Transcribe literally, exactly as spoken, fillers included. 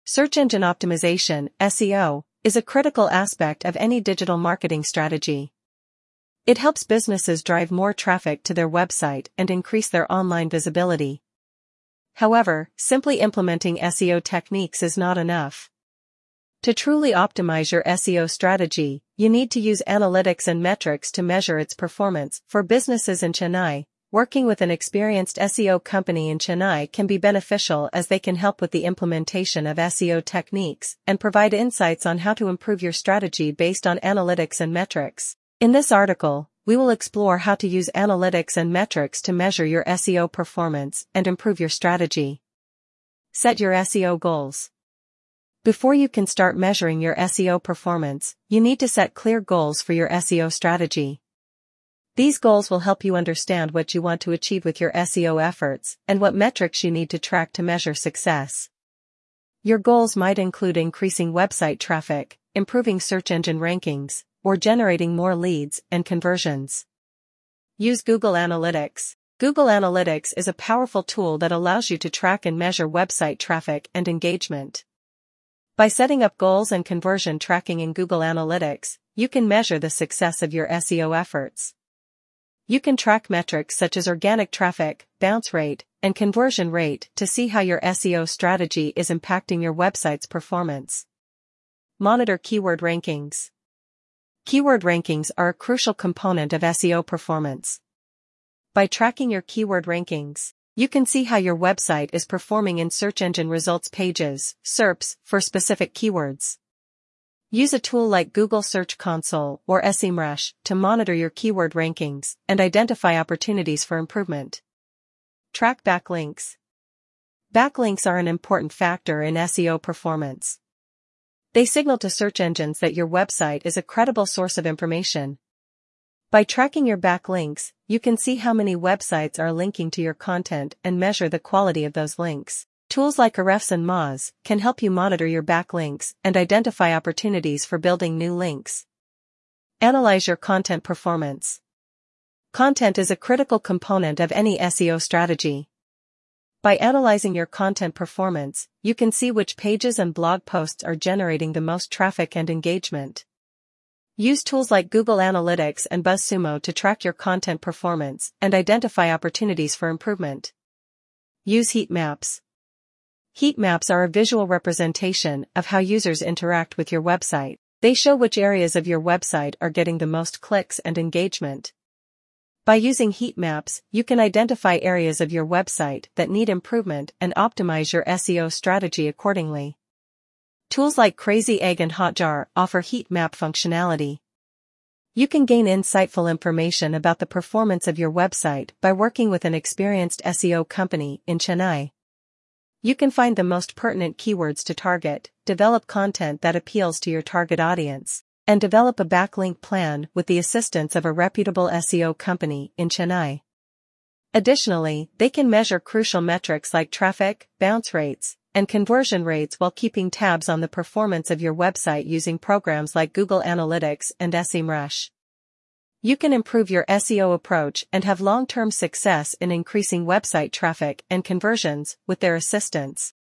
Search engine optimization, S E O, is a critical aspect of any digital marketing strategy. It helps businesses drive more traffic to their website and increase their online visibility. However, simply implementing S E O techniques is not enough. To truly optimize your S E O strategy, you need to use analytics and metrics to measure its performance. For businesses in Chennai, working with an experienced S E O company in Chennai can be beneficial as they can help with the implementation of S E O techniques and provide insights on how to improve your strategy based on analytics and metrics. In this article, we will explore how to use analytics and metrics to measure your S E O performance and improve your strategy. Set your S E O goals. Before you can start measuring your S E O performance, you need to set clear goals for your S E O strategy. These goals will help you understand what you want to achieve with your S E O efforts and what metrics you need to track to measure success. Your goals might include increasing website traffic, improving search engine rankings, or generating more leads and conversions. Use Google Analytics. Google Analytics is a powerful tool that allows you to track and measure website traffic and engagement. By setting up goals and conversion tracking in Google Analytics, you can measure the success of your S E O efforts. You can track metrics such as organic traffic, bounce rate, and conversion rate to see how your S E O strategy is impacting your website's performance. Monitor keyword rankings. Keyword rankings are a crucial component of S E O performance. By tracking your keyword rankings, you can see how your website is performing in search engine results pages, S E R Ps, for specific keywords. Use a tool like Google Search Console or SEMrush to monitor your keyword rankings and identify opportunities for improvement. Track backlinks. Backlinks are an important factor in S E O performance. They signal to search engines that your website is a credible source of information. By tracking your backlinks, you can see how many websites are linking to your content and measure the quality of those links. Tools like Ahrefs and Moz can help you monitor your backlinks and identify opportunities for building new links. Analyze your content performance. Content is a critical component of any S E O strategy. By analyzing your content performance, you can see which pages and blog posts are generating the most traffic and engagement. Use tools like Google Analytics and BuzzSumo to track your content performance and identify opportunities for improvement. Use heat maps. Heat maps are a visual representation of how users interact with your website. They show which areas of your website are getting the most clicks and engagement. By using heat maps, you can identify areas of your website that need improvement and optimize your S E O strategy accordingly. Tools like Crazy Egg and Hotjar offer heat map functionality. You can gain insightful information about the performance of your website by working with an experienced S E O company in Chennai. You can find the most pertinent keywords to target, develop content that appeals to your target audience, and develop a backlink plan with the assistance of a reputable S E O company in Chennai. Additionally, they can measure crucial metrics like traffic, bounce rates, and conversion rates while keeping tabs on the performance of your website using programs like Google Analytics and SEMrush. You can improve your S E O approach and have long-term success in increasing website traffic and conversions with their assistance.